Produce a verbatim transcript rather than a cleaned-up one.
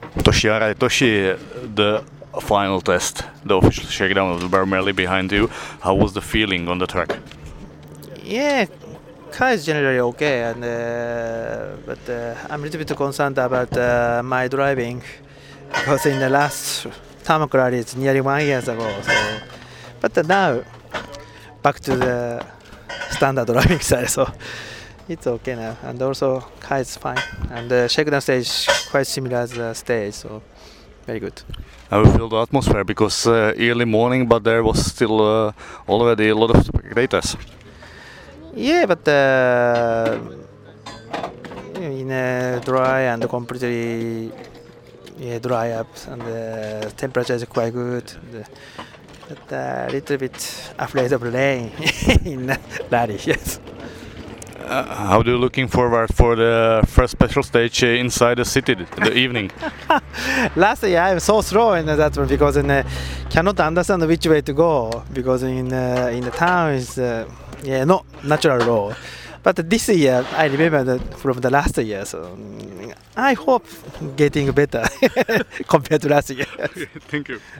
Toshiara Toshi, the final test, the official shakedown of the Bear Merely behind you. How was the feeling on the track? Yeah, car is generally okay, and uh, but uh, I'm a little bit concerned about uh, my driving because in the last tarmac rally it's nearly one years ago. So, but uh, now back to the standard driving style, so it's okay now. And also car is fine, and the shakedown stage quite similar as the stage, so very good. How you feel the atmosphere? Because uh, early morning, but there was still uh, already a lot of spectators. Yeah, but uh, in a dry and completely yeah, dry up, and the temperature is quite good. The, but a uh, little bit afraid of rain in rally, yes. Uh, how do you looking forward for the first special stage uh, inside the city in the evening? Last year I'm so slow in that one because I uh, cannot understand which way to go because in uh, in the town is uh, yeah not natural road. But this year I remember that from the last year, so um, I hope getting better compared to last year. Thank you.